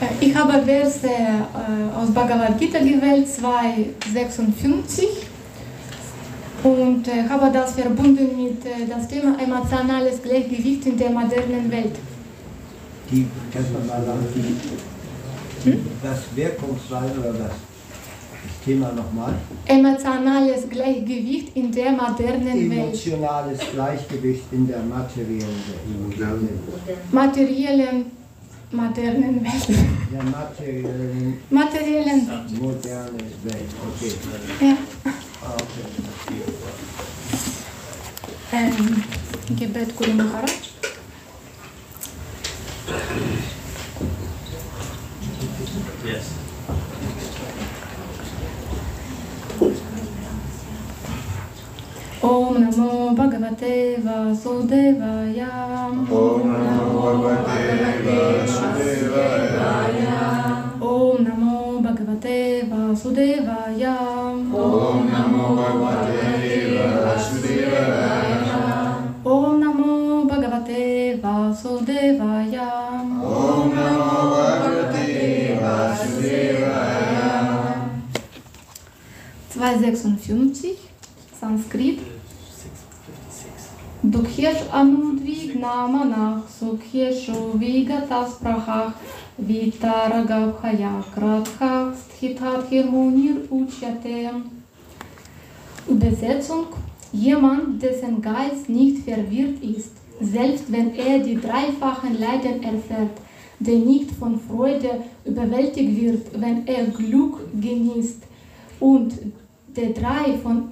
Ich habe Verse aus Bhagavad Gita gewählt, 2,56, und habe das verbunden mit das Thema emotionales Gleichgewicht in der modernen Welt. Kannst du mal sagen, das Wirkungsweise oder das Thema nochmal? Emotionales Gleichgewicht in der modernen Welt. Emotionales Gleichgewicht in der materiellen Welt. Modernen Welt. Der materiellen modernen Welt. Okay. Ja. Okay. Gebet Guru Maharaj. Yes. Om Namo Bhagavate Vasudevaya. Om Namo Bhagavate Vasudevaya. Om Namo Bhagavate Vasudevaya. Om Namo Bhagavate Vasudevaya. Om Namo Bhagavate Vasudevaya. Om Namo Bhagavate Vasudevaya. 256 Sanskrit. Dukhesh anudvigna manach sukheshu vigatas prachach vitaragabhaya krathach sthitat hirmunir uchyate. Übersetzung: Jemand, dessen Geist nicht verwirrt ist, selbst wenn er die dreifachen Leiden erfährt, der nicht von Freude überwältigt wird, wenn er Glück genießt, und der frei von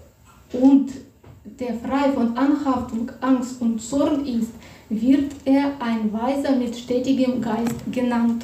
Anhaftung, Angst und Zorn ist, wird er ein Weiser mit stetigem Geist genannt.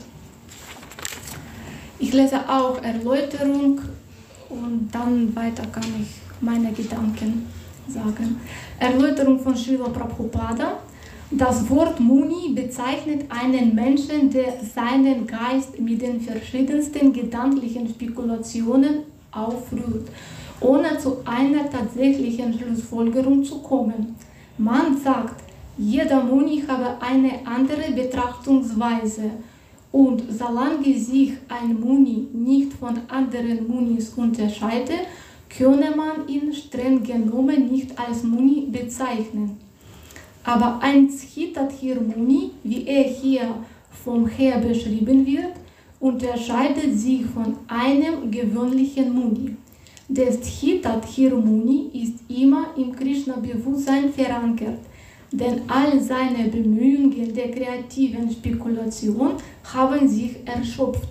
Ich lese auch Erläuterung und dann weiter kann ich meine Gedanken sagen. Erläuterung von Srila Prabhupada. Das Wort Muni bezeichnet einen Menschen, der seinen Geist mit den verschiedensten gedanklichen Spekulationen aufrührt, ohne zu einer tatsächlichen Schlussfolgerung zu kommen. Man sagt, jeder Muni habe eine andere Betrachtungsweise, und solange sich ein Muni nicht von anderen Munis unterscheide, könne man ihn streng genommen nicht als Muni bezeichnen. Aber ein Sthitathir Muni, wie er hier vom Herr beschrieben wird, unterscheidet sich von einem gewöhnlichen Muni. Der Sthitathir Muni ist immer im Krishna-Bewusstsein verankert, denn all seine Bemühungen der kreativen Spekulation haben sich erschöpft.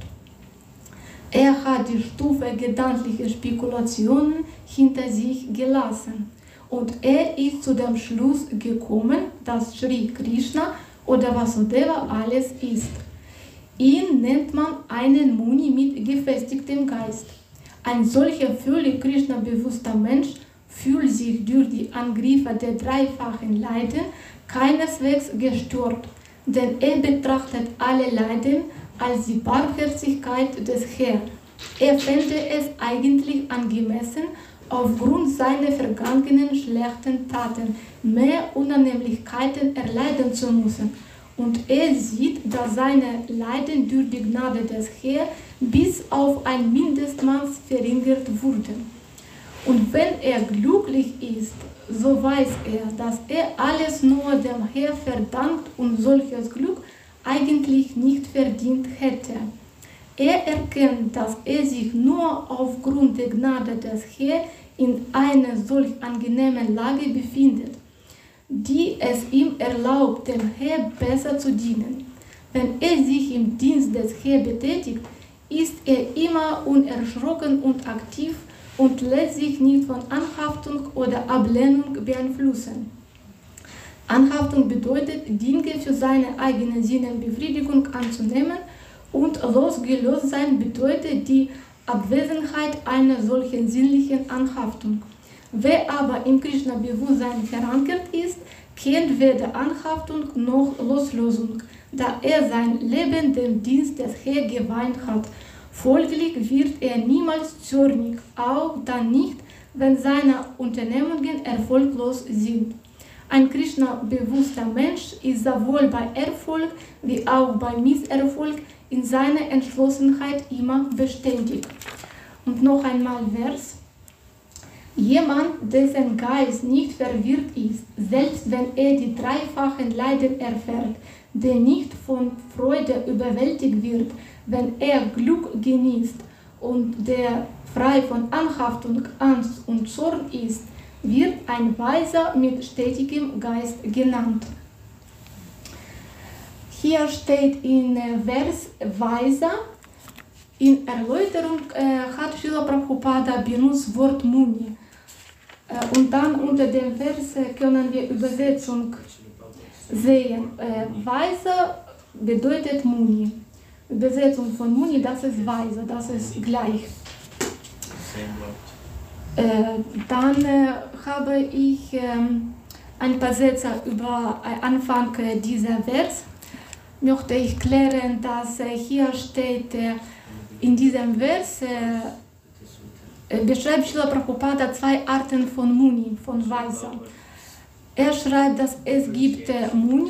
Er hat die Stufe gedanklicher Spekulationen hinter sich gelassen, und er ist zu dem Schluss gekommen, dass Sri Krishna oder Vasudeva alles ist. Ihn nennt man einen Muni mit gefestigtem Geist. Ein solcher völlig Krishna-bewusster Mensch fühlt sich durch die Angriffe der dreifachen Leiden keineswegs gestört, denn er betrachtet alle Leiden als die Barmherzigkeit des Herrn. Er fände es eigentlich angemessen, aufgrund seiner vergangenen schlechten Taten mehr Unannehmlichkeiten erleiden zu müssen. Und er sieht, dass seine Leiden durch die Gnade des Herrn bis auf ein Mindestmaß verringert wurden. Und wenn er glücklich ist, so weiß er, dass er alles nur dem Herrn verdankt und solches Glück eigentlich nicht verdient hätte. Er erkennt, dass er sich nur aufgrund der Gnade des Herrn in einer solch angenehmen Lage befindet, die es ihm erlaubt, dem Herrn besser zu dienen. Wenn er sich im Dienst des Herrn betätigt, ist er immer unerschrocken und aktiv und lässt sich nicht von Anhaftung oder Ablehnung beeinflussen. Anhaftung bedeutet, Dinge für seine eigene Sinnenbefriedigung anzunehmen, und losgelöst sein bedeutet die Abwesenheit einer solchen sinnlichen Anhaftung. Wer aber im Krishna-Bewusstsein verankert ist, kennt weder Anhaftung noch Loslösung, da er sein Leben dem Dienst des Herrn geweiht hat. Folglich wird er niemals zornig, auch dann nicht, wenn seine Unternehmungen erfolglos sind. Ein Krishna-bewusster Mensch ist sowohl bei Erfolg wie auch bei Misserfolg in seiner Entschlossenheit immer beständig. Und noch einmal Vers. Jemand, dessen Geist nicht verwirrt ist, selbst wenn er die dreifachen Leiden erfährt, der nicht von Freude überwältigt wird, wenn er Glück genießt und der frei von Anhaftung, Angst und Zorn ist, wird ein Weiser mit stetigem Geist genannt. Hier steht in Vers Weiser. In Erläuterung hat Srila Prabhupada benutzt Wort Muni. Und dann unter dem Vers können wir Übersetzung sehen. Weiser bedeutet Muni. Übersetzung von Muni, das ist Weiser, das ist gleich. Dann habe ich ein paar Sätze über Anfang dieser Vers. Möchte ich klären, dass hier steht, in diesem Vers beschreibt Srila Prabhupada zwei Arten von Muni, von Weiser. Er schreibt, dass es gibt Muni,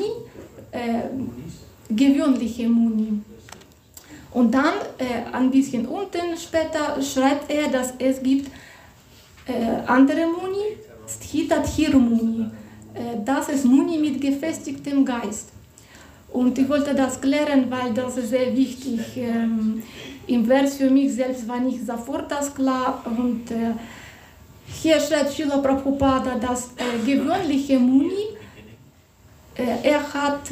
gewöhnliche Muni. Und dann ein bisschen unten später schreibt er, dass es gibt andere Muni, Sthita-Dhir Muni. Das ist Muni mit gefestigtem Geist. Und ich wollte das klären, weil das ist sehr wichtig. Im Vers für mich selbst war nicht sofort das klar. Und hier schreibt Srila Prabhupada, dass gewöhnliche Muni, er hat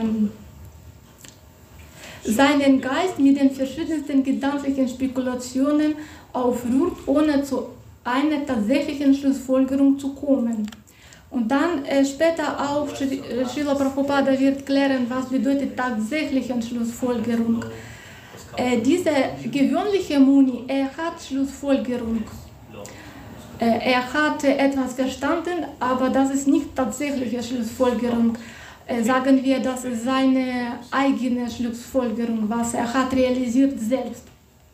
seinen Geist mit den verschiedensten gedanklichen Spekulationen aufrührt, ohne zu einer tatsächlichen Schlussfolgerung zu kommen. Und dann später auch Srila Prabhupada wird klären, was bedeutet tatsächliche Schlussfolgerung. Diese gewöhnliche Muni, er hat Schlussfolgerung. Er hat etwas verstanden, aber das ist nicht tatsächliche Schlussfolgerung. Sagen wir, das ist seine eigene Schlussfolgerung, was er hat realisiert selbst.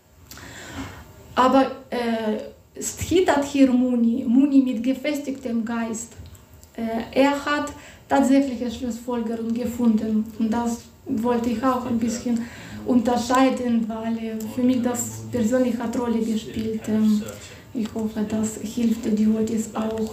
Aber Sthita-Dhir Muni, Muni mit gefestigtem Geist, er hat tatsächliche Schlussfolgerung gefunden. Und das wollte ich auch ein bisschen unterscheiden, weil für mich das persönlich hat Rolle gespielt. Ich hoffe, das hilft den Devotees auch.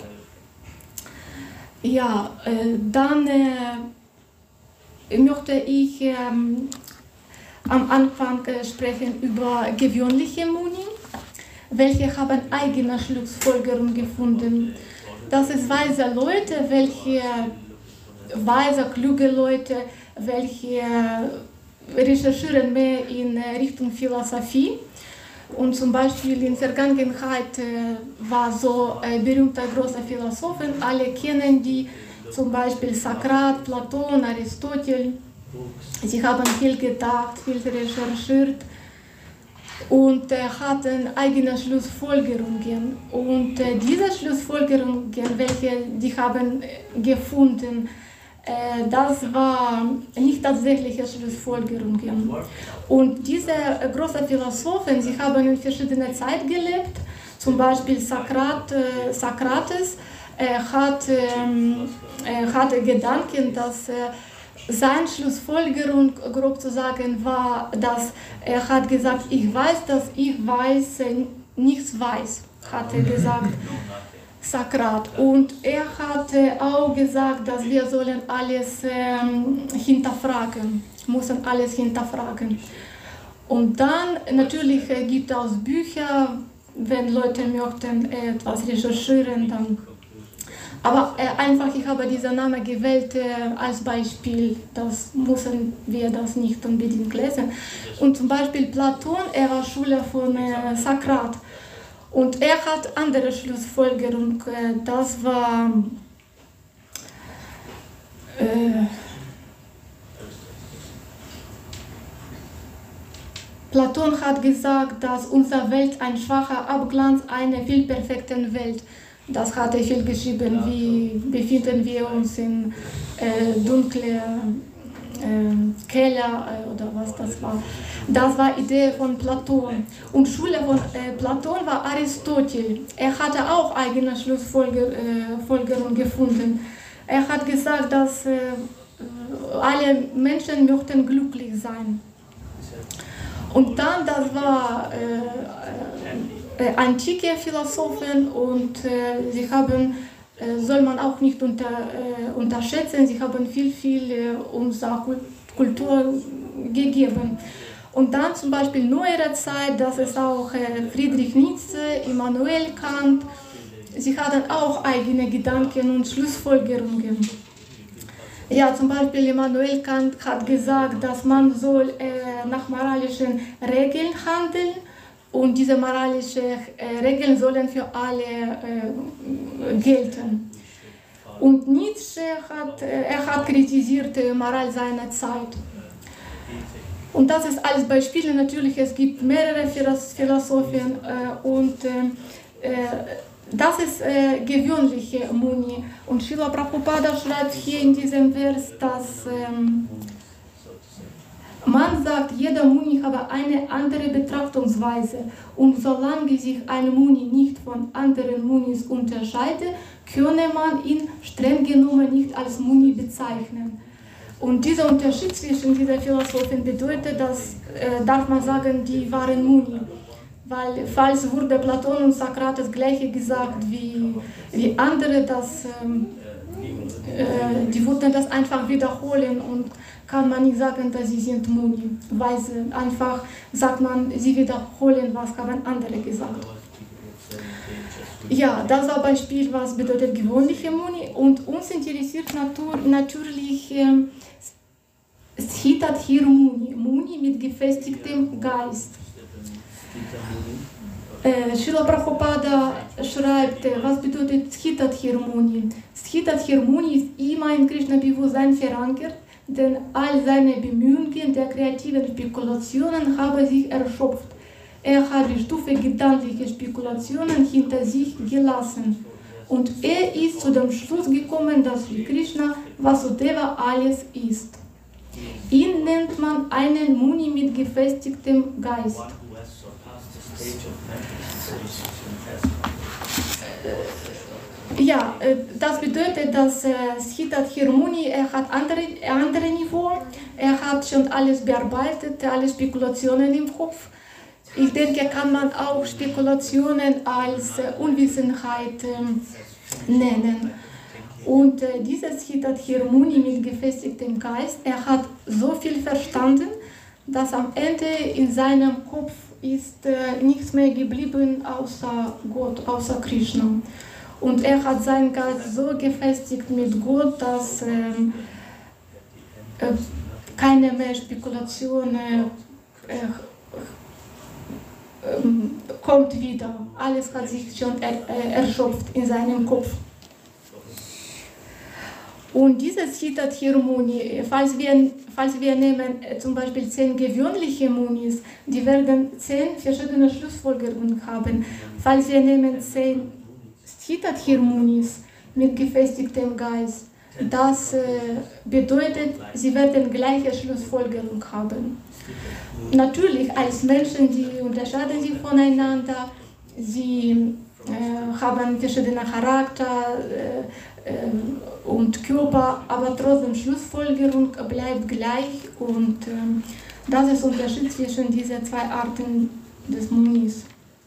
Ja, dann möchte ich am Anfang sprechen über gewöhnliche Muni, welche haben eigene Schlussfolgerung gefunden. Das ist weise Leute, weise, kluge Leute, welche recherchieren mehr in Richtung Philosophie. Und zum Beispiel in der Vergangenheit war so berühmte große Philosophen, alle kennen die, zum Beispiel Sokrat, Platon, Aristotel. Sie haben viel gedacht, viel recherchiert und hatten eigene Schlussfolgerungen. Und diese Schlussfolgerungen, welche die haben gefunden, das war nicht tatsächliche Schlussfolgerungen. Und diese großen Philosophen, sie haben in verschiedener Zeit gelebt. Zum Beispiel Sokrates hatte Gedanken, dass seine Schlussfolgerung, grob zu sagen, war, dass er hat gesagt, ich weiß, dass ich nichts weiß, hat er gesagt. Sokrat. Und er hat auch gesagt, dass wir sollen alles hinterfragen, müssen alles hinterfragen. Und dann natürlich gibt es Bücher, wenn Leute möchten etwas recherchieren, dann. Aber einfach, ich habe diesen Namen gewählt als Beispiel, das müssen wir das nicht unbedingt lesen. Und zum Beispiel Platon, er war Schüler von Sokrat. Und er hat andere Schlussfolgerung. Das war Platon hat gesagt, dass unsere Welt ein schwacher Abglanz einer viel perfekten Welt. Das hat er viel geschrieben, wie befinden wir uns in dunklen Keller oder was das war. Das war die Idee von Platon. Und Schüler von Platon war Aristotel. Er hatte auch eigene Schlussfolgerung gefunden. Er hat gesagt, dass alle Menschen möchten glücklich sein. Und dann, das war antike Philosophen und sie haben, soll man auch nicht unterschätzen, sie haben viel unserer Kultur gegeben. Und dann zum Beispiel neuere Zeit, das ist auch Friedrich Nietzsche, Immanuel Kant, sie hatten auch eigene Gedanken und Schlussfolgerungen. Ja, zum Beispiel Immanuel Kant hat gesagt, dass man soll nach moralischen Regeln handeln und diese moralischen Regeln sollen für alle gelten. Und Nietzsche hat kritisiert die Moral seiner Zeit. Und das ist alles Beispiele. Natürlich, es gibt mehrere Philosophen und das ist gewöhnliche Muni. Und Srila Prabhupada schreibt hier in diesem Vers, dass man sagt, jeder Muni habe eine andere Betrachtungsweise. Und solange sich ein Muni nicht von anderen Munis unterscheidet, könne man ihn streng genommen nicht als Muni bezeichnen. Und dieser Unterschied zwischen diesen Philosophen bedeutet, dass, darf man sagen, die waren Muni. Weil falls wurde Platon und Sokrates gleiche gesagt wie andere, die würden das einfach wiederholen und kann man nicht sagen, dass sie sind Muni. Weil einfach sagt man, sie wiederholen, was haben andere gesagt. Ja, das war ein Beispiel, was bedeutet gewöhnliche Muni. Und uns interessiert natürlich Sthita-Dhir Muni, Muni mit gefestigtem Geist. Srila Prabhupada schreibt, was bedeutet Sthita-Dhir Muni? Sthita-Dhir Muni ist immer in Krishna-Bewusstsein verankert, denn all seine Bemühungen der kreativen Spekulationen haben sich erschöpft. Er hat die Stufe gedankliche Spekulationen hinter sich gelassen. Und er ist zu dem Schluss gekommen, dass Sri Krishna Vasudeva alles ist. Ihn nennt man einen Muni mit gefestigtem Geist. Ja, das bedeutet, dass Sthita-Dhir Muni, er hat andere Niveau, er hat schon alles bearbeitet, alle Spekulationen im Kopf. Ich denke, kann man auch Spekulationen als Unwissenheit nennen. Und dieser Sthita-Dhir Muni mit gefestigtem Geist, er hat so viel verstanden, dass am Ende in seinem Kopf ist nichts mehr geblieben außer Gott, außer Krishna. Und er hat seinen Geist so gefestigt mit Gott, dass keine mehr Spekulationen kommt wieder. Alles hat sich schon erschöpft in seinem Kopf. Und dieses Sthita-Dhir Muni, falls wir nehmen zum Beispiel 10 gewöhnliche Munis, die werden 10 verschiedene Schlussfolgerungen haben. Falls wir nehmen 10 Sthita-Dhir Munis mit gefestigtem Geist, das bedeutet, sie werden gleiche Schlussfolgerungen haben. Natürlich, als Menschen, die unterscheiden sich voneinander, sie haben verschiedene Charakter und Körper, aber trotzdem Schlussfolgerung bleibt gleich und das ist der Unterschied zwischen diesen zwei Arten des Munis.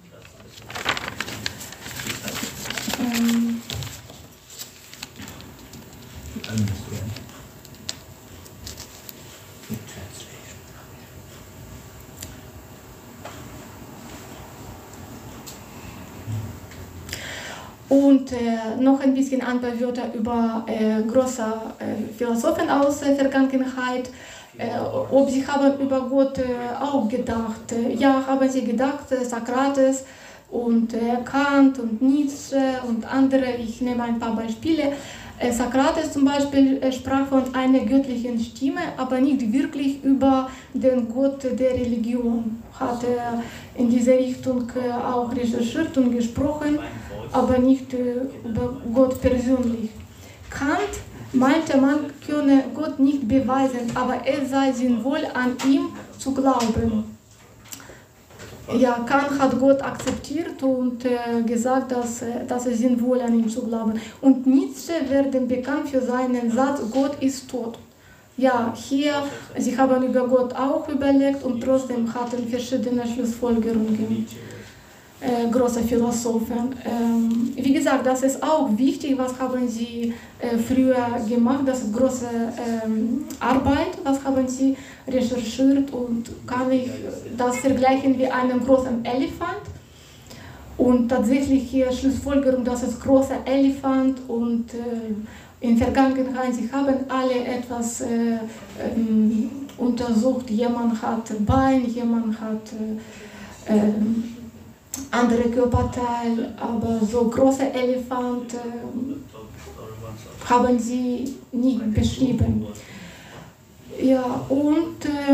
Und noch ein bisschen ein paar Wörter über große Philosophen aus der Vergangenheit. Ob sie haben über Gott auch gedacht. Ja, haben sie gedacht, Sokrates und Kant und Nietzsche und andere. Ich nehme ein paar Beispiele. Sokrates zum Beispiel sprach von einer göttlichen Stimme, aber nicht wirklich über den Gott der Religion. Hat er in diese Richtung auch recherchiert und gesprochen, aber nicht über Gott persönlich. Kant meinte, man könne Gott nicht beweisen, aber es sei sinnvoll, an ihm zu glauben. Ja, Kant hat Gott akzeptiert und gesagt, dass es sinnvoll an ihn zu glauben. Und Nietzsche wird bekannt für seinen Satz, Gott ist tot. Ja, hier, sie haben über Gott auch überlegt und trotzdem hatten verschiedene Schlussfolgerungen. Große Philosophen. Wie gesagt, das ist auch wichtig, was haben sie früher gemacht, das ist große Arbeit, was haben sie recherchiert und kann ich das vergleichen wie einen großen Elefant und tatsächlich hier Schlussfolgerung, das ist großer Elefant und in Vergangenheit, sie haben alle etwas untersucht, jemand hat Bein, jemand hat andere Körperteile, aber so große Elefant haben sie nicht beschrieben. Ja, und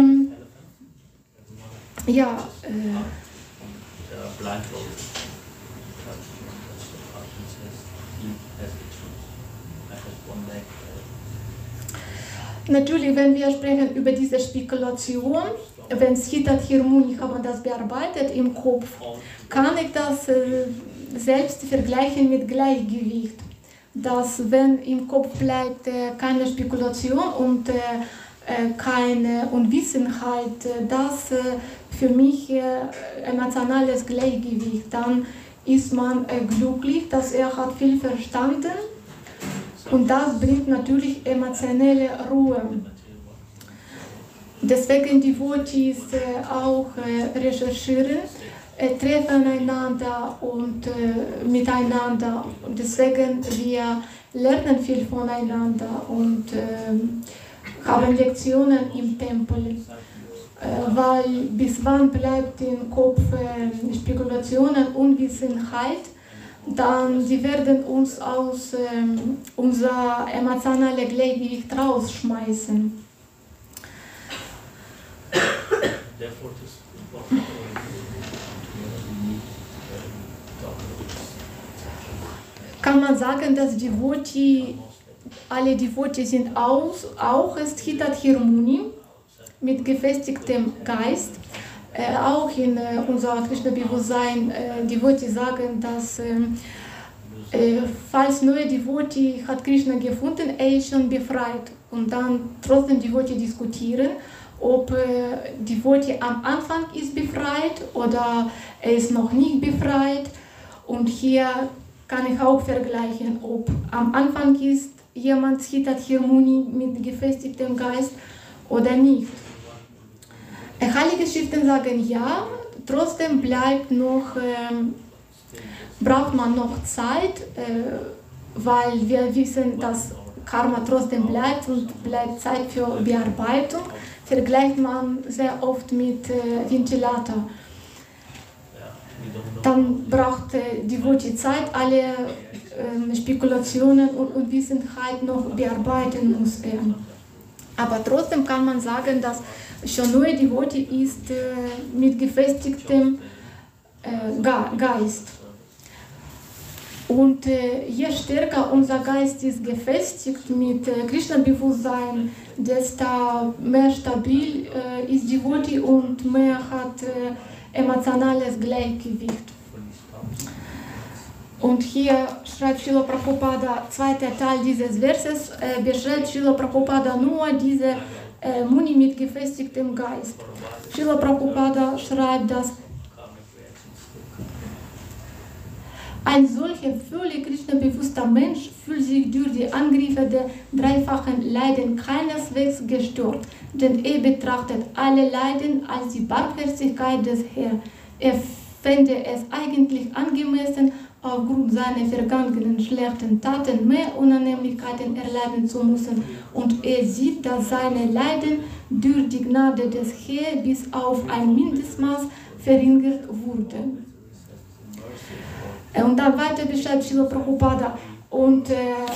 natürlich, wenn wir sprechen über diese Spekulation, wenn Siddhartha Hirmuni haben das bearbeitet im Kopf, kann ich das selbst vergleichen mit Gleichgewicht. Dass wenn im Kopf bleibt keine Spekulation und keine Unwissenheit, das für mich emotionales Gleichgewicht, dann ist man glücklich, dass er hat viel verstanden und das bringt natürlich emotionelle Ruhe. Deswegen die Devotees auch recherchieren, treffen einander und miteinander. Und deswegen wir lernen viel voneinander und haben Lektionen im Tempel. Weil bis wann bleibt im Kopf Spekulationen, Unwissenheit, dann sie werden uns aus unser emotionales Gleichgewicht rausschmeißen. Kann man sagen, dass alle Devotees sind auch Siddhartha Hirmuni mit gefestigtem Geist. Auch in unserem Krishna-Bewusstsein Devotees sagen, dass falls neue Devotee hat Krishna gefunden, er ist schon befreit. Und dann trotzdem Devotee diskutieren, ob Devotee am Anfang ist befreit oder er ist noch nicht befreit. Und hier kann ich auch vergleichen, ob am Anfang ist jemand Siddhartha Hirmuni mit gefestigtem Geist oder nicht. Heilige Schriften sagen ja, trotzdem braucht man noch Zeit, weil wir wissen, dass Karma trotzdem bleibt und bleibt Zeit für Bearbeitung. Vergleicht man sehr oft mit Ventilator. Dann braucht die Devotee Zeit, alle Spekulationen und Unwissenheit noch bearbeiten muss er. Aber trotzdem kann man sagen, dass schon neue Devotee ist mit gefestigtem Geist. Und je stärker unser Geist ist gefestigt mit Krishna-Bewusstsein, desto mehr stabil ist Devotee und mehr hat emotionales Gleichgewicht. Und hier schreibt Srila Prabhupada, zweiter Teil dieses Verses, beschreibt Srila Prabhupada nur diese Muni mit gefestigtem Geist. Srila Prabhupada schreibt, dass ein solcher völlig Krishna-bewusster Mensch fühlt sich durch die Angriffe der dreifachen Leiden keineswegs gestört, denn er betrachtet alle Leiden als die Barmherzigkeit des Herrn. Er fände es eigentlich angemessen, aufgrund seiner vergangenen schlechten Taten mehr Unannehmlichkeiten erleiden zu müssen, und er sieht, dass seine Leiden durch die Gnade des Herrn bis auf ein Mindestmaß verringert wurden. Und dann weiter beschreibt Srila Prabhupada. Und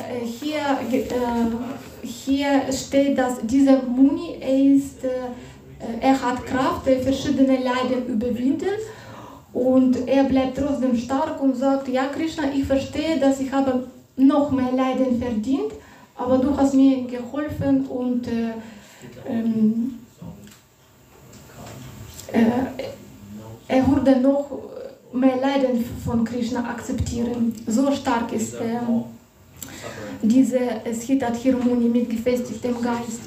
hier steht, dass dieser Muni, er hat Kraft, verschiedene Leiden überwinden. Und er bleibt trotzdem stark und sagt, ja Krishna, ich verstehe, dass ich habe noch mehr Leiden verdient, aber du hast mir geholfen und er würde noch mehr Leiden von Krishna akzeptieren. So stark ist diese Siddhat-Harmonie mit gefestigtem Geist.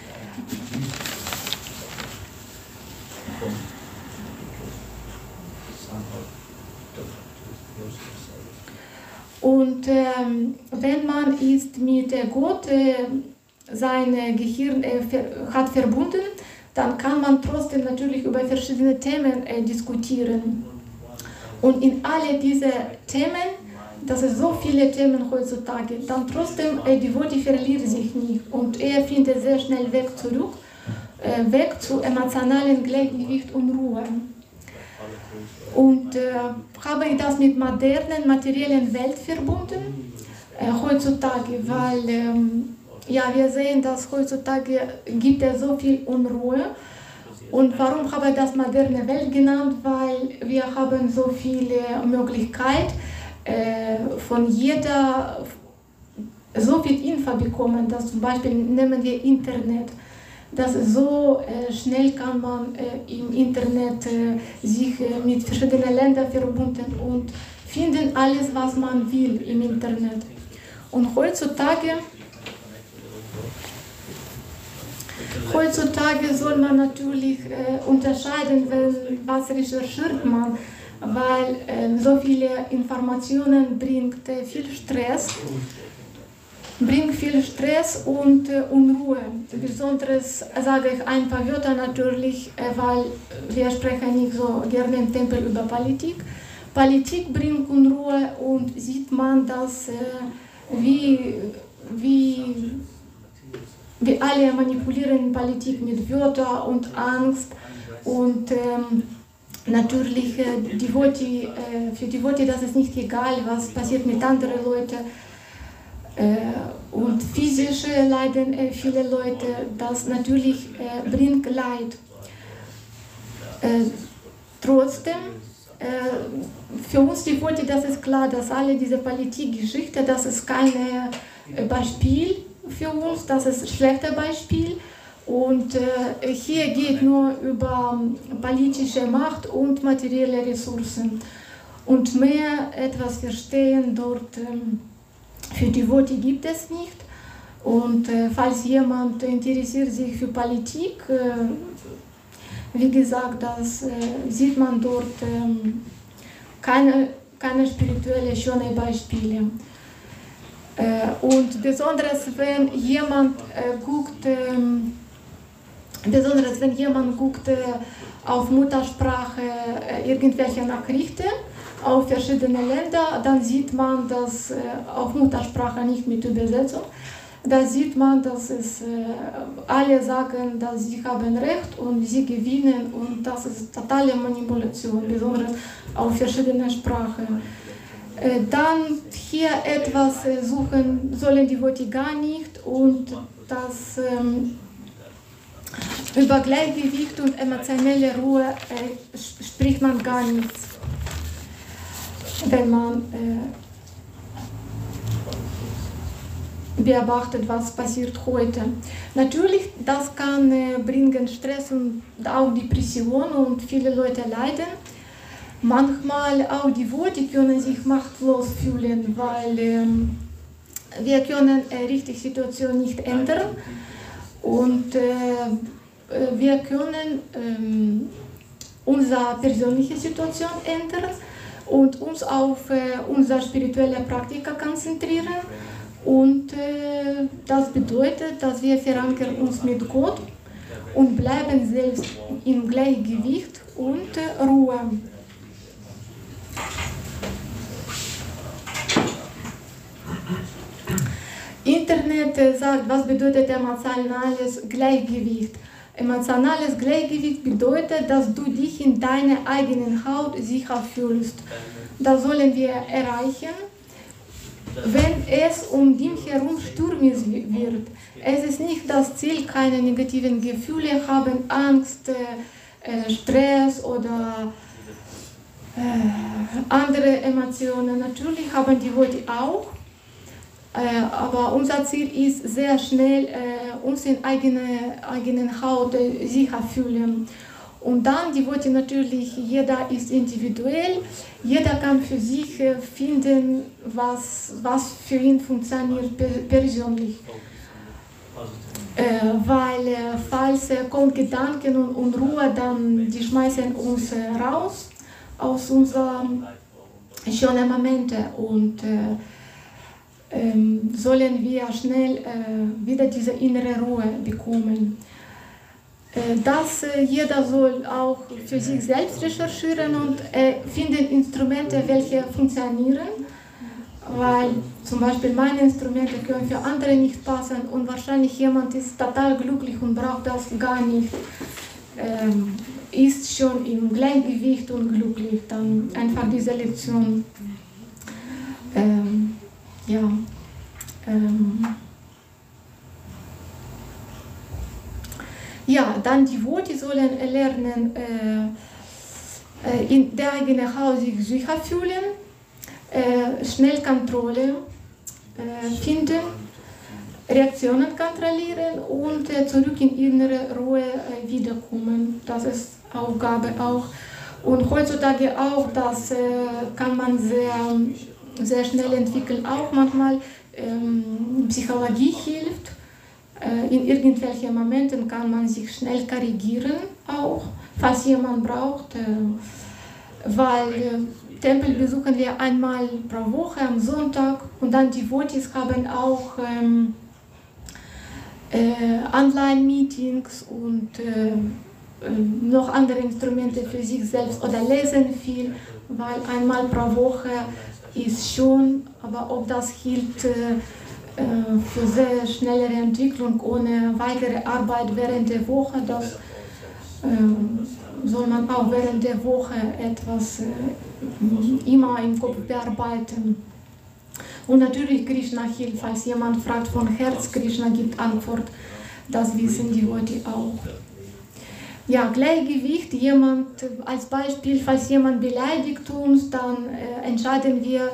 Und wenn man ist mit Gott sein Gehirn hat verbunden, dann kann man trotzdem natürlich über verschiedene Themen diskutieren. Und in alle diese Themen, das sind so viele Themen heutzutage, dann trotzdem Devotee verliert sich nicht und er findet sehr schnell Weg zurück, Weg zu emotionalen Gleichgewicht und Ruhe. Und habe ich das mit modernen, materiellen Welt verbunden heutzutage, weil ja, wir sehen, dass heutzutage gibt es so viel Unruhe. Und warum habe ich das moderne Welt genannt? Weil wir haben so viele Möglichkeiten von jeder so viel Info bekommen, dass zum Beispiel nehmen wir Internet. Das so schnell kann man im Internet sich mit verschiedenen Ländern verbunden und finden alles, was man will im Internet. Und heutzutage soll man natürlich unterscheiden, was recherchiert man, weil so viele Informationen bringt viel Stress und Unruhe. Besonders sage ich ein paar Wörter natürlich, weil wir sprechen nicht so gerne im Tempel über Politik. Politik bringt Unruhe und sieht man, dass wie alle manipulieren Politik mit Wörtern und Angst und natürlich für Devotee das ist nicht egal, was passiert mit anderen Leuten. Und physische leiden viele Leute, das natürlich bringt Leid. Trotzdem, für uns Devotee, das ist klar, dass alle diese Politikgeschichte, das ist kein Beispiel für uns, das ist ein schlechtes Beispiel. Und hier geht nur über politische Macht und materielle Ressourcen. Und mehr etwas verstehen dort für Devotee gibt es nicht. Und falls jemand interessiert sich für Politik, wie gesagt, das sieht man dort keine spirituelle schöne Beispiele. Und besonders wenn jemand guckt auf Muttersprache irgendwelche Nachrichten auf verschiedene Länder, dann sieht man, dass auf Muttersprache nicht mit Übersetzung, da sieht man, dass alle sagen, dass sie haben Recht und sie gewinnen und das ist totale Manipulation, besonders auf verschiedene Sprachen. Dann hier etwas suchen sollen die Devotee gar nicht und das über Gleichgewicht und emotionelle Ruhe spricht man gar nichts, wenn man beobachtet, was passiert heute. Natürlich, das kann bringen Stress und auch Depression und viele Leute leiden. Manchmal auch die Devotee können sich machtlos fühlen, weil wir können richtig Situation nicht ändern und wir können unsere persönliche Situation ändern und uns auf unsere spirituelle Praktika konzentrieren. Und das bedeutet, dass wir verankern uns mit Gott und bleiben selbst im Gleichgewicht und Ruhe. Internet sagt, was bedeutet emotionales Gleichgewicht? Emotionales Gleichgewicht bedeutet, dass du dich in deiner eigenen Haut sicher fühlst. Das sollen wir erreichen, wenn es um dich herum stürmisch wird. Es ist nicht das Ziel, keine negativen Gefühle haben, Angst, Stress oder andere Emotionen. Natürlich haben die Devotee auch. Aber unser Ziel ist sehr schnell, uns in eigenen Haut sicher fühlen. Und dann die Worte natürlich, jeder ist individuell, jeder kann für sich finden, was für ihn funktioniert persönlich. Weil falls kommt Gedanken und Unruhe, dann die schmeißen uns raus aus unseren schönen Momenten und sollen wir schnell wieder diese innere Ruhe bekommen. Jeder soll auch für sich selbst recherchieren und finden Instrumente, welche funktionieren, weil zum Beispiel meine Instrumente können für andere nicht passen und wahrscheinlich jemand ist total glücklich und braucht das gar nicht, ist schon im Gleichgewicht und glücklich, dann einfach diese Lektion. Ja, dann die Worte sollen lernen, in der eigenen Haus sich sicher fühlen, schnell Kontrolle finden, Reaktionen kontrollieren und zurück in innere Ruhe wiederkommen. Das ist Aufgabe auch. Und heutzutage auch, das kann man sehr schnell entwickeln. Auch manchmal Psychologie hilft. In irgendwelchen Momenten kann man sich schnell korrigieren, auch falls jemand braucht, weil Tempel besuchen wir einmal pro Woche am Sonntag und dann die Votis haben auch Online-Meetings und noch andere Instrumente für sich selbst oder lesen viel, weil einmal pro Woche ist schon, aber ob das hilft für sehr schnellere Entwicklung ohne weitere Arbeit während der Woche, das soll man auch während der Woche etwas immer im Kopf bearbeiten. Und natürlich Krishna hilft, falls jemand fragt von Herz, Krishna gibt Antwort, das wissen die heute auch. Ja, Gleichgewicht, als Beispiel, falls jemand beleidigt uns, dann entscheiden wir,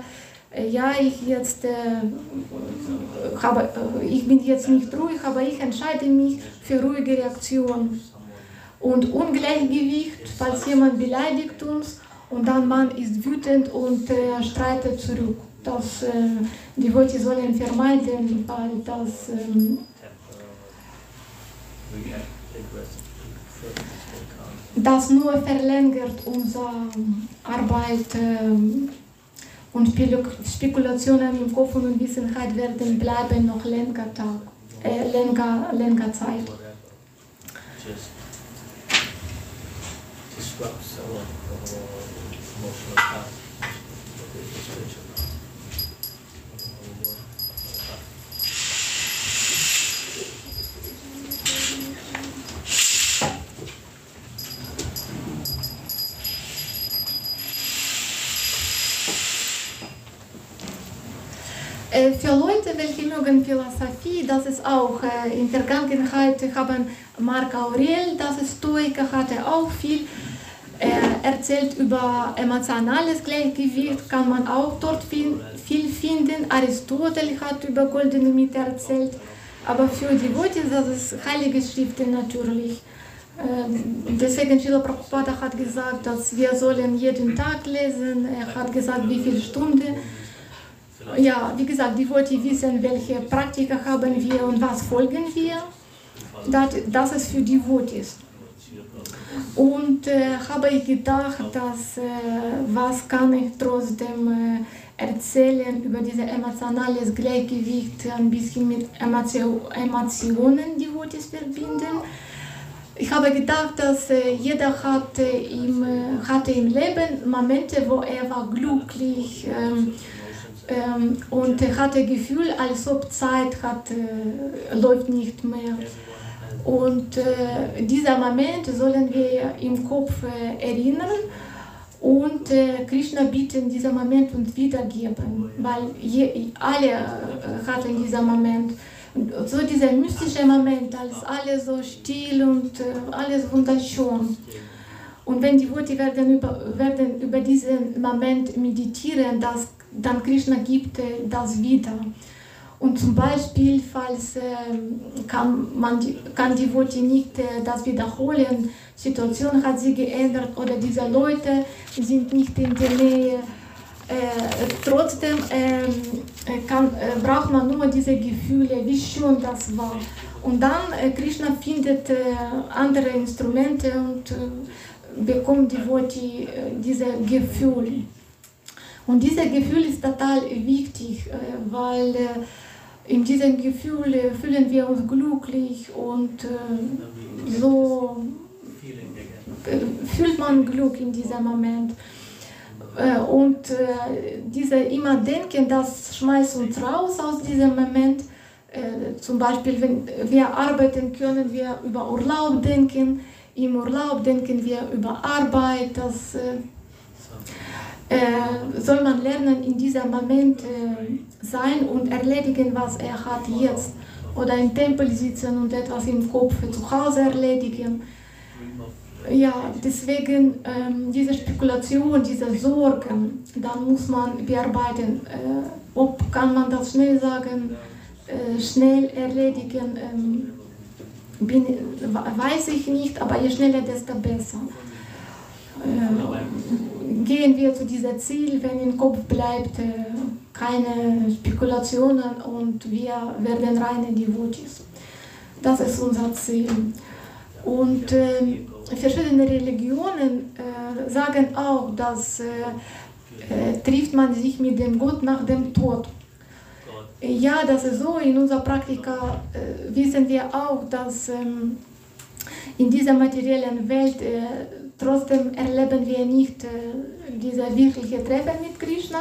ich bin jetzt nicht ruhig, aber ich entscheide mich für ruhige Reaktion. Und Ungleichgewicht, falls jemand beleidigt uns und dann man ist wütend und streitet zurück. Die Leute sollen vermeiden, weil das nur verlängert unsere Arbeit und Spekulationen im Kopf und Unwissenheit werden bleiben noch länger Zeit. Disrupts our emotional path. Für Leute, welche mögen Philosophie, das ist auch in der Vergangenheit haben Marc Aurel, das ist Stoiker, hatte auch viel erzählt über emotionales Gleichgewicht, kann man auch dort viel finden. Aristoteles hat über goldene Mitte erzählt, aber für die Leute, das ist Heilige Schriften natürlich. Deswegen Srila Prabhupada hat gesagt, dass wir sollen jeden Tag lesen, er hat gesagt, wie viele Stunden. Ja, wie gesagt, die wollte wissen, welche Praktika haben wir und was folgen wir. Das ist für die Votis. Und habe ich gedacht, was kann ich trotzdem erzählen über dieses emotionales Gleichgewicht, ein bisschen mit Emotionen, die Votis verbinden. Ich habe gedacht, dass jeder hatte im Leben Momente, wo er war glücklich und hatte das Gefühl, als ob Zeit läuft nicht mehr. Und dieser Moment sollen wir im Kopf erinnern und Krishna bitten, diesen Moment uns wiedergeben, weil alle hatten diesen Moment. So dieser mystische Moment, als alles so still und alles wunderschön. Und wenn die Worte werden über diesen Moment meditieren, dann Krishna gibt das wieder. Und zum Beispiel, falls kann die Devotee nicht das wiederholen, Situation hat sich geändert oder diese Leute sind nicht in der Nähe, trotzdem braucht man nur diese Gefühle, wie schön das war. Und dann Krishna findet andere Instrumente und bekommt die Devotee dieses Gefühl. Und dieses Gefühl ist total wichtig, weil in diesem Gefühl fühlen wir uns glücklich und so fühlt man Glück in diesem Moment. Und diese immer denken, das schmeißt uns raus aus diesem Moment. Zum Beispiel, wenn wir arbeiten, können wir über Urlaub denken. Im Urlaub denken wir über Arbeit. Das soll man lernen, in diesem Moment sein und erledigen, was er hat jetzt. Oder im Tempel sitzen und etwas im Kopf zu Hause erledigen. Ja, deswegen diese Spekulation, diese Sorgen, dann muss man bearbeiten. Ob kann man das schnell sagen, schnell erledigen, weiß ich nicht, aber je schneller, desto besser. Gehen wir zu diesem Ziel, wenn im Kopf bleibt, keine Spekulationen und wir werden reine Devotees. Das ist unser Ziel. Und verschiedene Religionen sagen auch, dass trifft man sich mit dem Gott nach dem Tod. Ja, das ist so. In unserer Praktika wissen wir auch, dass in dieser materiellen Welt trotzdem erleben wir nicht diese wirkliche Treffen mit Krishna.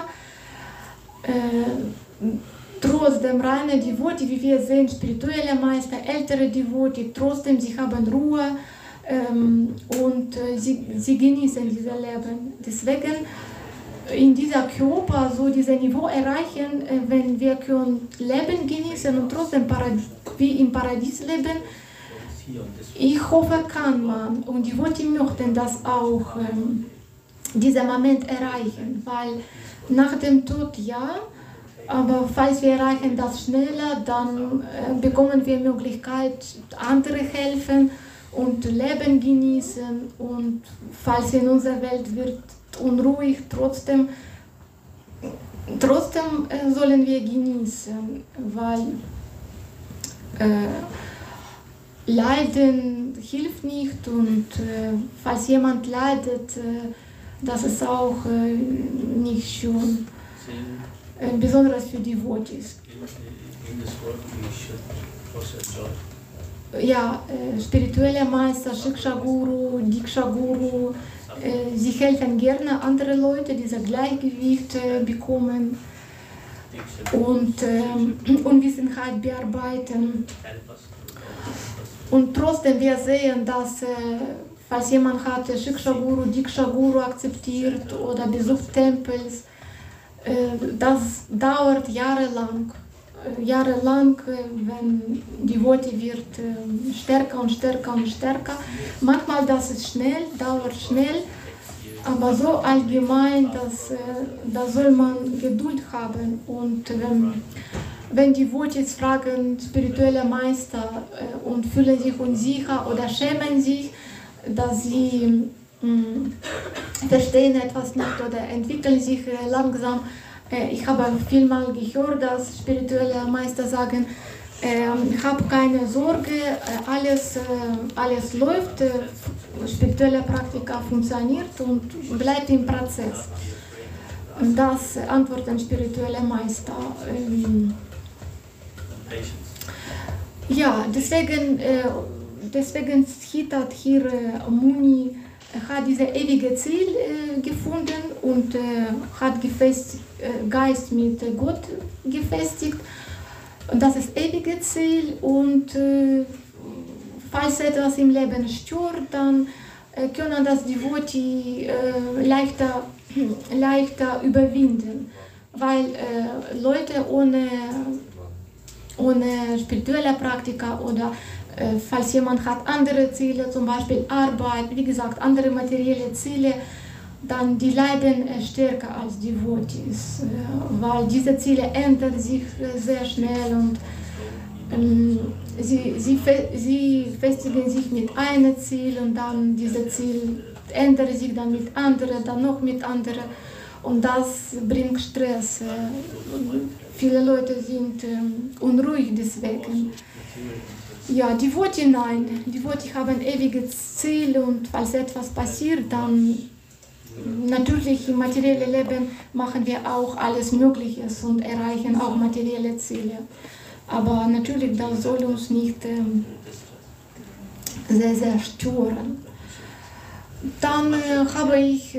Trotzdem reine Devotee, wie wir sehen, spirituelle Meister, ältere Devotee, trotzdem sie haben Ruhe und sie genießen dieses Leben. Deswegen in dieser Körper so dieses Niveau erreichen, wenn wir können Leben genießen und trotzdem wie im Paradies leben. Ich hoffe, kann man und die Devotee möchten das auch, diesen Moment erreichen, weil nach dem Tod ja, aber falls wir erreichen das schneller, dann bekommen wir Möglichkeit, andere helfen und Leben genießen und falls in unserer Welt wird unruhig, trotzdem sollen wir genießen, weil Leiden hilft nicht und falls jemand leidet, das ist auch nicht schön, besonders für die Devotees. Ja, spirituelle Meister, Shiksha Guru, Diksha Guru, sie helfen gerne andere Leute, diese Gleichgewicht bekommen und Unwissenheit bearbeiten. Und trotzdem wir sehen, dass falls jemand hat Shiksha Guru, Diksha Guru akzeptiert oder besucht Tempels, das dauert jahrelang. Wenn die Devotee wird stärker und stärker und stärker. Manchmal das ist schnell, dauert schnell, aber so allgemein, da soll man Geduld haben. Und wenn die Devotees fragen spirituelle Meister und fühlen sich unsicher oder schämen sich, dass sie verstehen etwas nicht oder entwickeln sich langsam. Ich habe vielmal gehört, dass spirituelle Meister sagen, ich habe keine Sorge, alles läuft, spirituelle Praktika funktioniert und bleibt im Prozess. Und das antworten spirituelle Meister. Ja, deswegen Siddhartha hier Muni hat dieses ewige Ziel gefunden und hat Geist mit Gott gefestigt. Und das ist das ewige Ziel und falls etwas im Leben stört, dann können das Devotee leichter überwinden, weil Leute ohne spirituelle Praktika oder falls jemand hat andere Ziele, zum Beispiel Arbeit, wie gesagt, andere materielle Ziele, dann die leiden stärker als Devotees, weil diese Ziele ändern sich sehr schnell und sie festigen sich mit einem Ziel und dann dieses Ziel ändert sich dann mit anderen, dann noch mit anderen und das bringt Stress. Viele Leute sind unruhig deswegen. Ja, Devotee nein, Devotee haben ewiges Ziel und falls etwas passiert, dann natürlich im materiellen Leben machen wir auch alles Mögliche und erreichen auch materielle Ziele. Aber natürlich, das soll uns nicht sehr, sehr stören. Dann möchte ich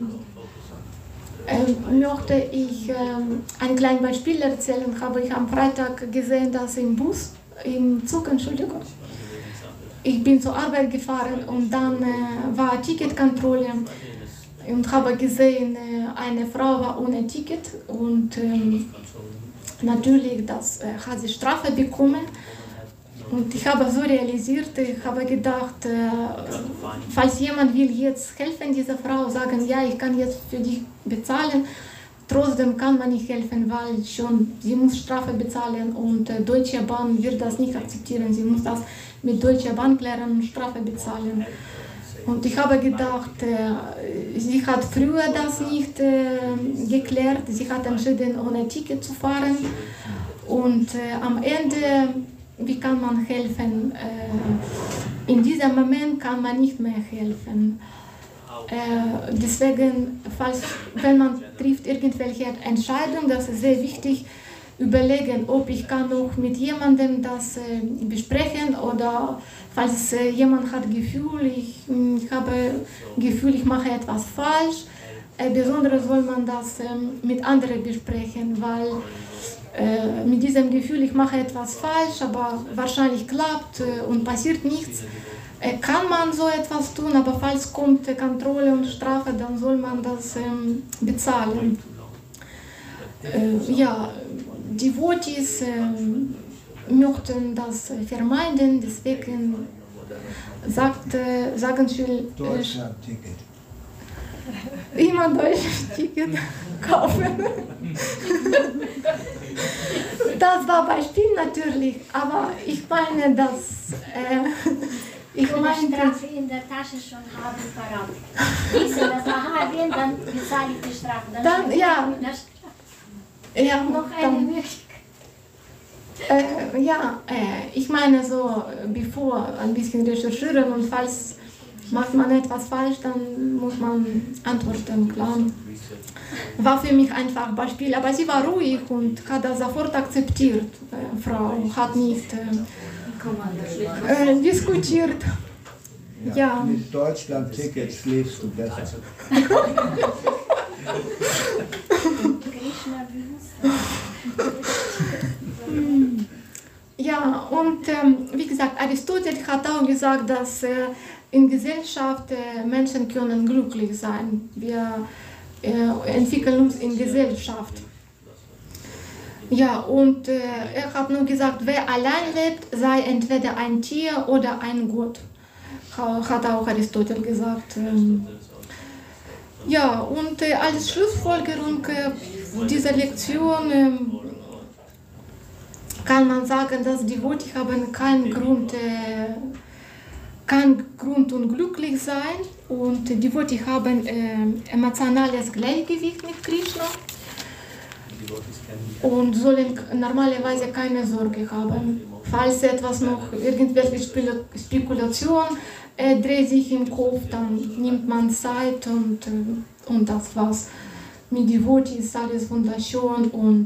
ein kleines Beispiel erzählen. Habe ich am Freitag gesehen, dass im Zug, Entschuldigung, ich bin zur Arbeit gefahren und dann war Ticketkontrolle und habe gesehen, eine Frau war ohne Ticket und natürlich hat sie Strafe bekommen. Und ich habe so realisiert, ich habe gedacht, falls jemand will jetzt helfen, dieser Frau, sagen, ja, ich kann jetzt für dich bezahlen, trotzdem kann man nicht helfen, weil sie muss Strafe bezahlen und Deutsche Bahn wird das nicht akzeptieren. Sie muss das mit Deutscher Bahn klären und Strafe bezahlen. Und ich habe gedacht, sie hat früher das nicht geklärt, sie hat entschieden, ohne Ticket zu fahren. Und am Ende, wie kann man helfen? In diesem Moment kann man nicht mehr helfen. Deswegen, wenn man trifft irgendwelche Entscheidungen, das ist sehr wichtig, überlegen, ob ich kann noch mit jemandem das besprechen oder falls jemand hat Gefühl, ich habe mache etwas falsch, besonders soll man das mit anderen besprechen, weil mit diesem Gefühl, ich mache etwas falsch, aber wahrscheinlich klappt und passiert nichts, kann man so etwas tun, aber falls kommt Kontrolle und Strafe, dann soll man das bezahlen. Ja, Devotees möchten das vermeiden, deswegen sagen viele Deutschland-Ticket. Immer Deutschland-Ticket kaufen. Das war Beispiel natürlich, aber ich meine, dass ich meine, Strafe in der Tasche schon haben parat. Wissen, das nachher gehen, dann bezahle ich die Strafe. Dann ja. Ja, noch eine Möglichkeit. Ich meine so, bevor ein bisschen recherchieren und falls macht man etwas falsch, dann muss man antworten, klar. War für mich einfach ein Beispiel, aber sie war ruhig und hat das sofort akzeptiert. Frau hat nicht diskutiert. Ja. Mit Deutschland-Ticket schläfst du besser. Ja, und wie gesagt, Aristoteles hat auch gesagt, dass in Gesellschaft Menschen können glücklich sein. Wir entwickeln uns in Gesellschaft. Ja, und er hat nur gesagt, wer allein lebt, sei entweder ein Tier oder ein Gott. Hat auch Aristoteles gesagt. Ja, und als Schlussfolgerung dieser Lektion kann man sagen, dass die Devotee haben keinen Grund unglücklich sein und die Devotee haben emotionales Gleichgewicht mit Krishna und sollen normalerweise keine Sorge haben. Falls etwas noch, irgendwelche Spekulation dreht sich im Kopf, dann nimmt man Zeit und das war's. Mit Devotee ist alles wunderschön und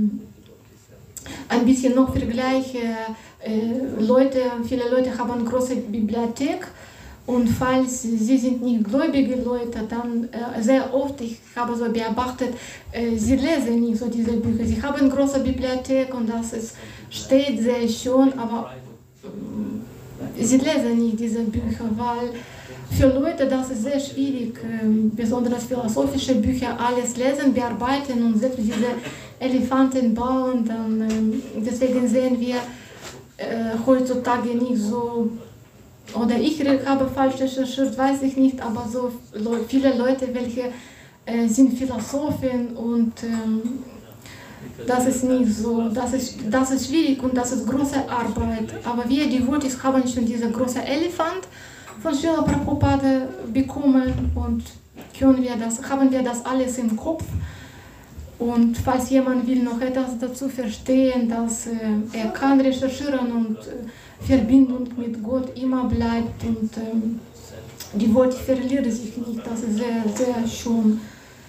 ein bisschen noch Vergleiche. Viele Leute haben eine große Bibliothek und falls sie sind nicht gläubige Leute, dann sehr oft, ich habe so beobachtet, sie lesen nicht so diese Bücher. Sie haben eine große Bibliothek und steht sehr schön, aber sie lesen nicht diese Bücher, weil für Leute das ist sehr schwierig, besonders philosophische Bücher, alles lesen, bearbeiten und selbst diese Elefanten bauen. Dann, deswegen sehen wir heutzutage nicht so oder ich habe falsch recherchiert, weiß ich nicht, aber so viele Leute, welche sind Philosophen und das ist nicht so, das ist schwierig und das ist große Arbeit. Aber wir Devotees haben schon diesen großen Elefant von Srila Prabhupada bekommen und haben wir das alles im Kopf. Und falls jemand will noch etwas dazu verstehen, dass er kann recherchieren und Verbindung mit Gott immer bleibt und die Worte verlieren sich nicht, das ist sehr, sehr schön.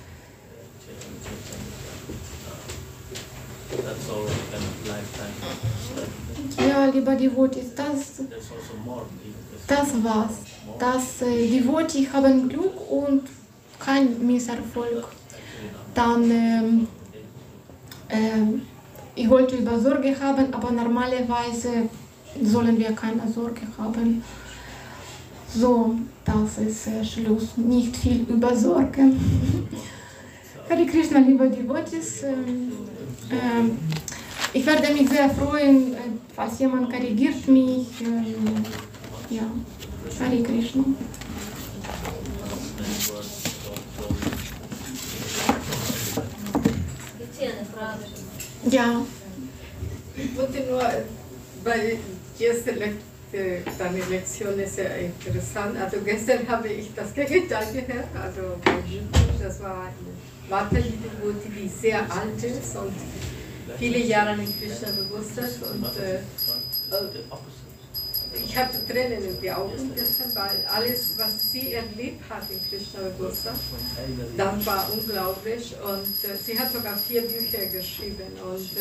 Ja, lieber Devotees, das war's. Die Devotees haben Glück und kein Misserfolg. Dann, ich wollte über Sorge haben, aber normalerweise sollen wir keine Sorge haben. So, das ist Schluss. Nicht viel über Sorge. Hare Krishna, liebe Devotees. Ich werde mich sehr freuen, falls jemand korrigiert mich. Ja, Hare Krishna. Gibt es hier eine Frage? Ja. Ich wollte nur, weil die erste deine Lektion ist sehr interessant. Also gestern habe ich das Gegenteil gehört. Also das war Mataji Devotee, die sehr alt ist und viele Jahre in Krishna bewusst ist. Und ich hatte Tränen in die Augen gestern, weil alles, was sie erlebt hat in Krishna Bewusstsein, das war unglaublich. Und sie hat sogar 4 Bücher geschrieben. Und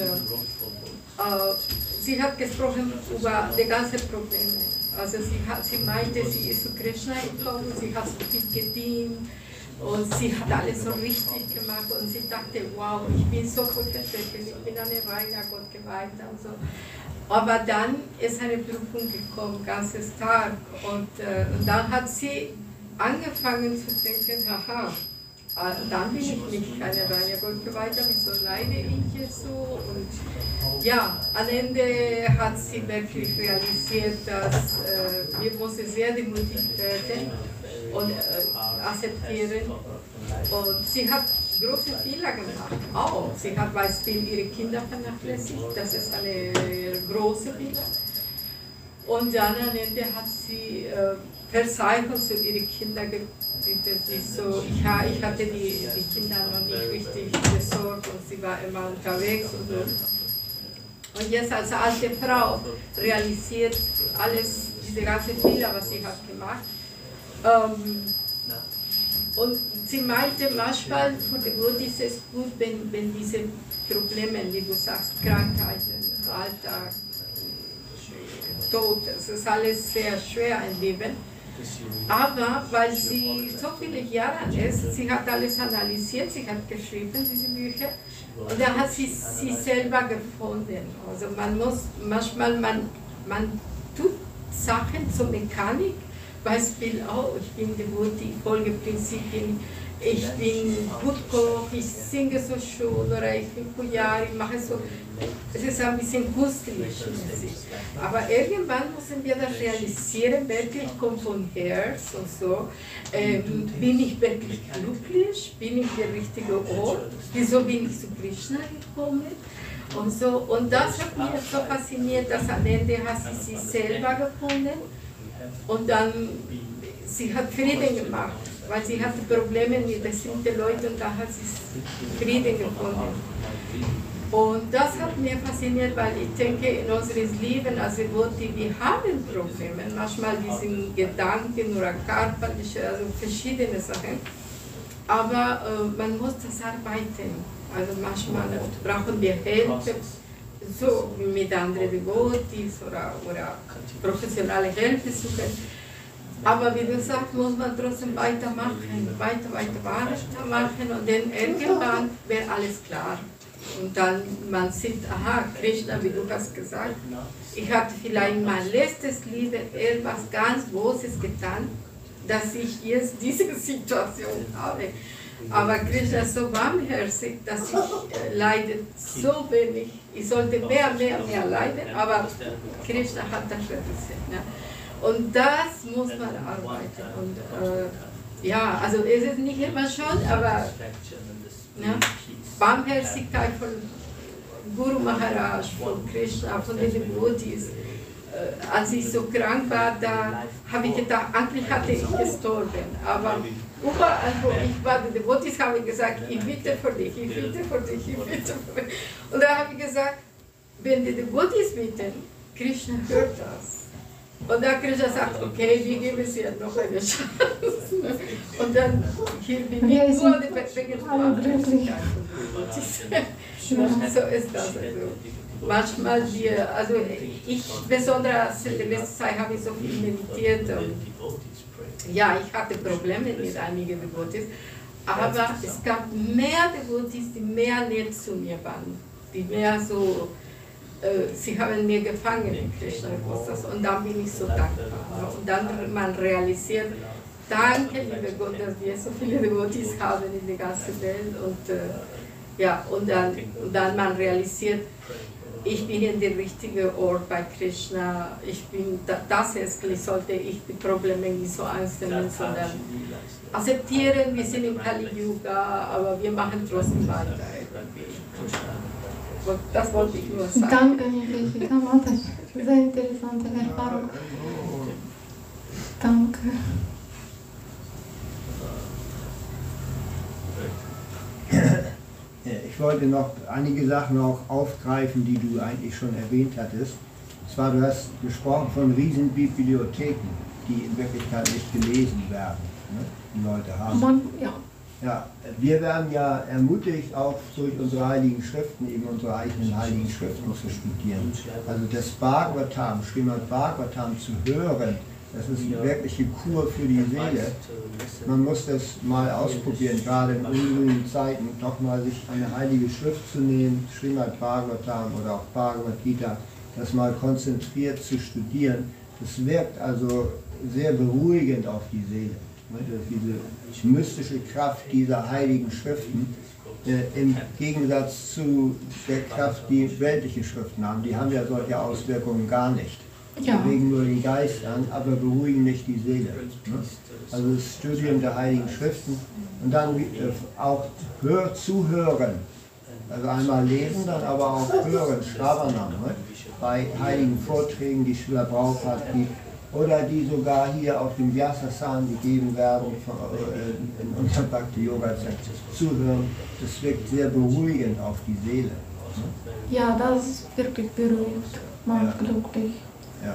sie hat gesprochen über die ganzen Probleme. Also sie meinte, sie ist zu Krishna gekommen, sie hat so viel gedient und sie hat alles so richtig gemacht und sie dachte, wow, ich bin so fortgeschritten, ich bin an den reiner Gott geweiht und so. Aber dann ist eine Prüfung gekommen, ganz stark und dann hat sie angefangen zu denken, haha, dann bin ich nicht eine reine Gottgeweihte, wieso leide ich jetzt so? Und ja, am Ende hat sie wirklich realisiert, dass wir müssen sehr demütig werden und akzeptieren. Und sie hat große Fehler gemacht, auch. Sie hat Beispiel ihre Kinder vernachlässigt, das ist eine große Fehler. Und dann am Ende hat sie Verzeihung für ihre Kinder gebeten. So, ich hatte die Kinder noch nicht richtig besorgt und sie war immer unterwegs und so. Und jetzt als alte Frau realisiert alles, diese ganzen Fehler, was sie hat gemacht. Und sie meinte, manchmal für die Gott ist es gut, wenn diese Probleme, wie du sagst, Krankheiten, Alltag, Tod, das ist alles sehr schwer im Leben. Aber weil sie so viele Jahre ist, sie hat alles analysiert, sie hat geschrieben, diese Bücher, und da hat sie selber gefunden. Also manchmal tut Sachen zur Mechanik, Beispiel, oh, ich bin Devotee, ich folge Prinzipien, ich bin Gutkoch, ich singe so schön oder ich bin Pujari, ich mache so. Es ist ein bisschen künstlich. Aber irgendwann müssen wir das realisieren, wirklich kommt von Herz und so. Bin ich wirklich glücklich? Bin ich der richtige Ort? Wieso bin ich zu Krishna gekommen? Und so. Und das hat mich so fasziniert, dass am Ende hat sie sich selber gefunden. Und dann, sie hat Frieden gemacht, weil sie hatte Probleme mit bestimmten Leuten und da hat sie Frieden gefunden. Und das hat mir fasziniert, weil ich denke, in unserem Leben, also wir haben Probleme, manchmal diesen Gedanken oder körperliche, also verschiedene Sachen. Aber man muss das arbeiten. Also manchmal brauchen wir Hilfe, so mit anderen Devotees oder professionelle Hilfe suchen. Aber wie du sagst, muss man trotzdem weitermachen, weitermachen und dann irgendwann wird alles klar. Und dann man sieht, aha, Krishna, wie du hast gesagt, ich habe vielleicht mein letztes Leben etwas ganz Großes getan, dass ich jetzt diese Situation habe. Aber Krishna ist so warmherzig, dass ich leide so wenig. Ich sollte mehr leiden, aber Krishna hat das reduziert. Ne? Und das muss man arbeiten. Und ja, also es ist nicht immer schon, aber ja, Barmherzigkeit von Guru Maharaj, von Krishna, von den Devotees. Als ich so krank war, da habe ich gedacht, eigentlich hatte ich gestorben. Aber überall, wo ich war, die Devotees haben gesagt, ich bitte für dich, ich bitte für dich, ich bitte für dich. Und da habe ich gesagt, wenn die Devotees bitten, Krishna hört das. Und dann Krishna sagt, okay, wir geben es ihr noch eine Chance. Und dann hier bin ich nur die Begrifflichkeit. So ist das. Also. Manchmal also ich, besonders in der letzten Zeit habe ich so viel meditiert. Und ja, ich hatte Probleme mit einigen Devotees, aber es gab mehr Devotees, die mehr nett zu mir waren, die mehr so, sie haben mir gefangen in Krishna und dann bin ich so dankbar. Und dann man realisiert, danke liebe Gott, dass wir so viele Devotees haben in der ganzen Welt und ja, und dann man realisiert, ich bin in der richtigen Ort bei Krishna, ich bin, das erstlich sollte ich die Probleme nicht so ernst nehmen, sondern akzeptieren, wir sind im Kali Yuga, aber wir machen trotzdem weiter. Das wollte ich nur sagen. Danke, Niedrige Kamata. Sehr interessante Erfahrung. Danke. Ich wollte noch einige Sachen auch aufgreifen, die du eigentlich schon erwähnt hattest. Und zwar, du hast gesprochen von Riesenbibliotheken, die in Wirklichkeit nicht gelesen werden. Ne? Die Leute haben. Ja, wir werden ja ermutigt, auch durch unsere heiligen Schriften, eben unsere eigenen heiligen Schriften zu studieren. Also das Bhagavatam, Srimad Bhagavatam zu hören, das ist eine wirkliche Kur für die Seele. Man muss das mal ausprobieren, gerade in unruhigen Zeiten, doch mal sich eine heilige Schrift zu nehmen, Srimad Bhagavatam oder auch Bhagavad Gita, das mal konzentriert zu studieren. Das wirkt also sehr beruhigend auf die Seele. Diese mystische Kraft dieser heiligen Schriften im Gegensatz zu der Kraft, die weltliche Schriften haben. Die haben ja solche Auswirkungen gar nicht. Die regen nur den Geist an, aber beruhigen nicht die Seele. Also das Studium der heiligen Schriften und dann auch zuhören. Also einmal lesen, dann aber auch hören, Shravanam, bei heiligen Vorträgen, die Srila Prabhupada gibt. Oder die sogar hier auf dem Vyasa-san gegeben werden, in unserem Bhakti-Yoga-Zentrum zuhören, das wirkt sehr beruhigend auf die Seele. Ja, das ist wirklich beruhigt, macht glücklich. Ja.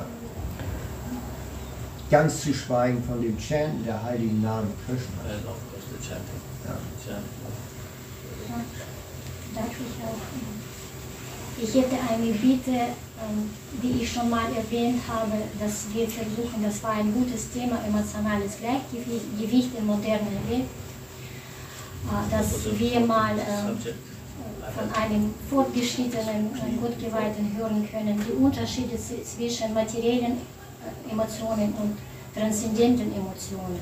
Ganz zu schweigen von dem Chanten der heiligen Namen Krishna. Ja. Darf ich auch? Ich hätte eine Bitte, die ich schon mal erwähnt habe, dass wir versuchen, das war ein gutes Thema, emotionales Gleichgewicht im modernen Leben, dass wir mal von einem fortgeschrittenen Gottgeweihten hören können, die Unterschiede zwischen materiellen Emotionen und transzendenten Emotionen.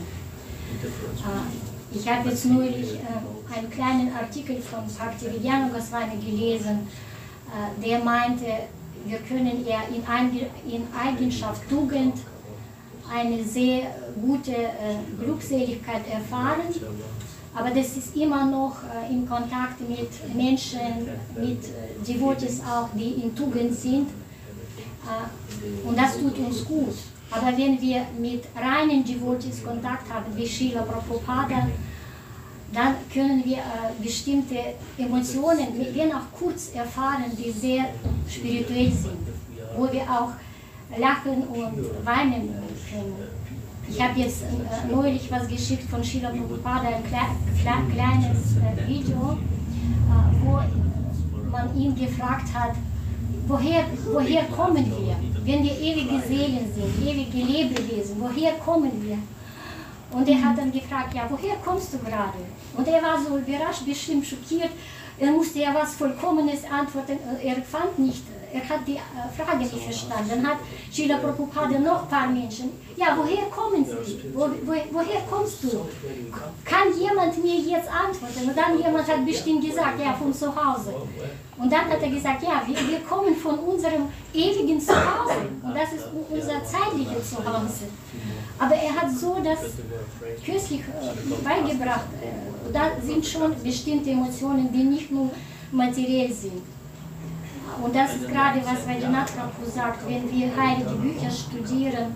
Ich habe jetzt neulich einen kleinen Artikel von Bhaktivedanta Goswami gelesen, der meinte, wir können ja in Eigenschaft Tugend eine sehr gute Glückseligkeit erfahren, aber das ist immer noch in Kontakt mit Menschen, mit Devotees auch, die in Tugend sind, und das tut uns gut. Aber wenn wir mit reinen Devotees Kontakt haben, wie Srila Prabhupada, dann können wir bestimmte Emotionen, wenn auch kurz erfahren, die sehr spirituell sind, wo wir auch lachen und weinen können. Ich habe jetzt neulich was geschickt von Srila Prabhupada, ein kleines Video, wo man ihn gefragt hat, woher kommen wir, wenn wir ewige Seelen sind, ewige Lebewesen, woher kommen wir? Und er hat dann gefragt, ja, woher kommst du gerade? Und er war so überrascht, bestimmt schockiert. Er musste ja was Vollkommenes antworten. Er fand nicht, er hat die Frage nicht verstanden. Dann hat Srila Prabhupada noch ein paar Menschen, ja, woher kommen Sie? Woher kommst du? Kann jemand mir jetzt antworten? Und dann jemand hat bestimmt gesagt, ja, von zu Hause. Und dann hat er gesagt, ja, wir kommen von unserem ewigen Zuhause. Und das ist unser zeitliches Zuhause. Aber er hat so das kürzlich beigebracht. Da sind schon bestimmte Emotionen, die nicht nur materiell sind. Und das ist gerade, was Vaidhinath Prabhu sagt, wenn wir heilige Bücher studieren,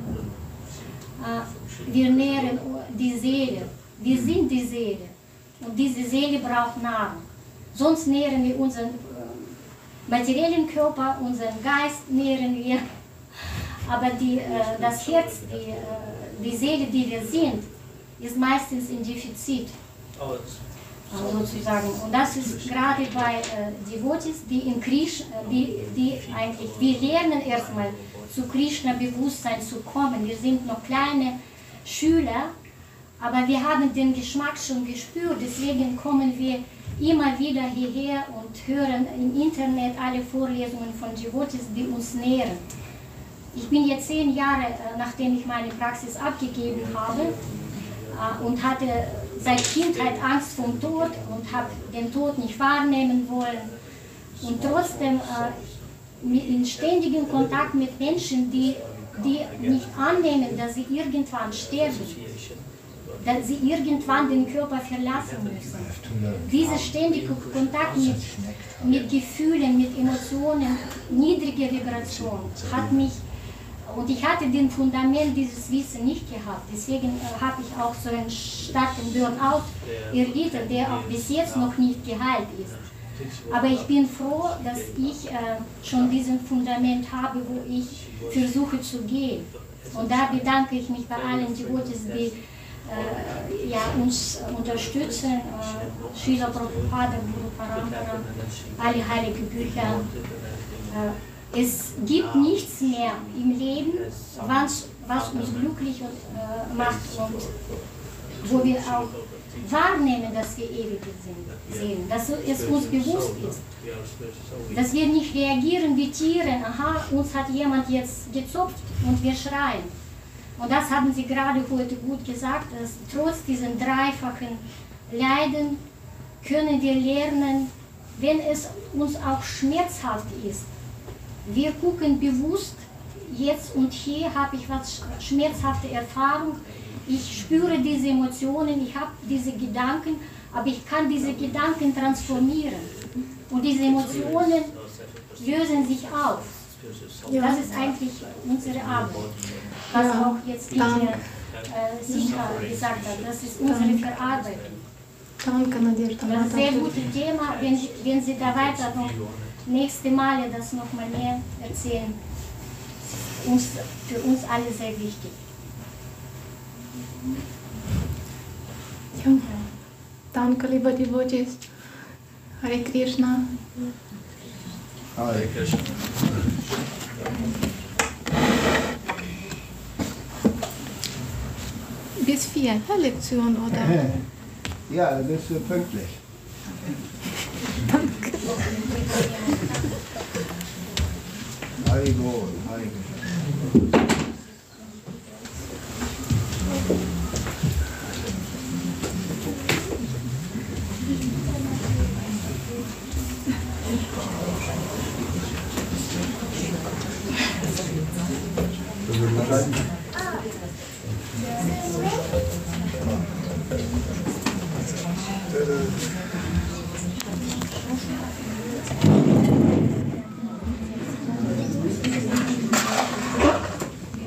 wir nähren die Seele. Wir sind die Seele. Und diese Seele braucht Nahrung. Sonst nähren wir unseren materiellen Körper, unseren Geist nähren wir. Aber das Herz, die Seele, die wir sind, ist meistens in Defizit. Sozusagen. Und das ist gerade bei Devotees, die in Krishna, die eigentlich, wir lernen erstmal zu Krishna-Bewusstsein zu kommen. Wir sind noch kleine Schüler, aber wir haben den Geschmack schon gespürt, deswegen kommen wir immer wieder hierher und hören im Internet alle Vorlesungen von Devotees, die uns nähren. Ich bin jetzt 10 Jahre, nachdem ich meine Praxis abgegeben habe, und hatte seit Kindheit Angst vom Tod und habe den Tod nicht wahrnehmen wollen. Und trotzdem in ständigem Kontakt mit Menschen, die nicht annehmen, dass sie irgendwann sterben, dass sie irgendwann den Körper verlassen müssen. Dieser ständige Kontakt mit Gefühlen, mit Emotionen, niedrige Vibration hat mich. Und ich hatte den Fundament dieses Wissens nicht gehabt. Deswegen habe ich auch so einen starken Burnout erlitten, der auch bis jetzt noch nicht geheilt ist. Aber ich bin froh, dass ich schon diesen Fundament habe, wo ich versuche zu gehen. Und da bedanke ich mich bei allen Devotees, die uns unterstützen. Srila Prabhupada, Guru Parampara, alle heiligen Bücher. Es gibt nichts mehr im Leben, was uns glücklich macht und wo wir auch wahrnehmen, dass wir ewig sind, dass es uns bewusst ist, dass wir nicht reagieren wie Tiere, aha, uns hat jemand jetzt gezopft und wir schreien. Und das haben Sie gerade heute gut gesagt, dass trotz diesen dreifachen Leiden können wir lernen, wenn es uns auch schmerzhaft ist. Wir gucken bewusst, jetzt und hier habe ich was schmerzhafte Erfahrung, ich spüre diese Emotionen, ich habe diese Gedanken, aber ich kann diese Gedanken transformieren. Und diese Emotionen lösen sich auf. Das ist eigentlich unsere Arbeit. Was auch jetzt Sita gesagt hat, das ist unsere Verarbeitung. Danke, Nadежда. Das ist ein sehr gutes Thema, wenn Sie da weiter noch nächste Male das noch mal mehr erzählen. Für uns alle sehr wichtig. Ja. Danke, liebe Devotees. Hare Krishna. Hare Krishna. Bis 4, Lektion, oder? Ja, da bist du pünktlich. Danke. Haribol, Hare Krishna.